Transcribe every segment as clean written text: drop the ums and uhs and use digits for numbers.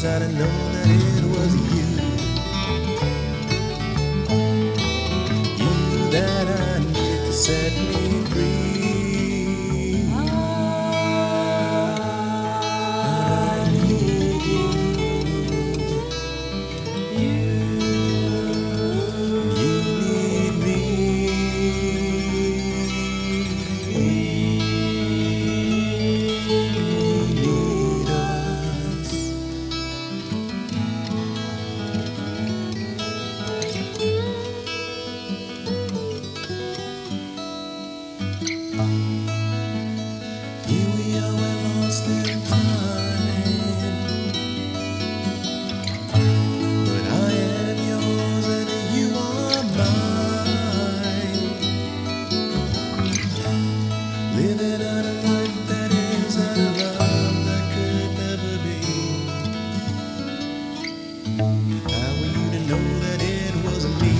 wish I'd have known that it was you, you that I need to set me free. Here we are, we're lost in time, but I am yours and you are mine. Living out a life that is out of love that could never be. How were you to know that it wasn't me?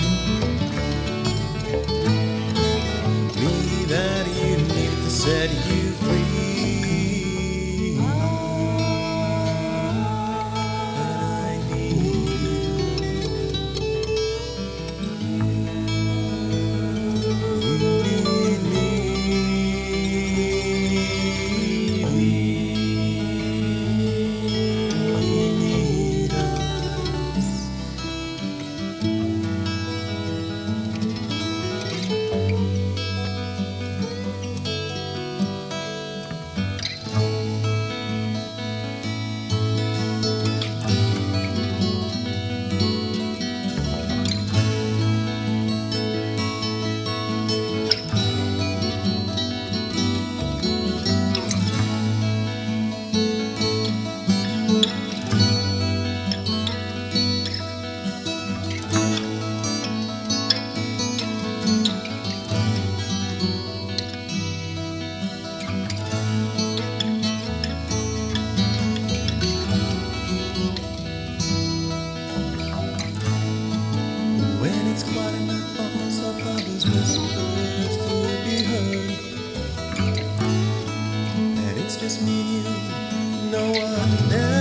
Me that you needed to set you free. But I need you need me, we need us. When it's quiet in the thoughts of others' whispers to be heard, and it's just me and you, no one else.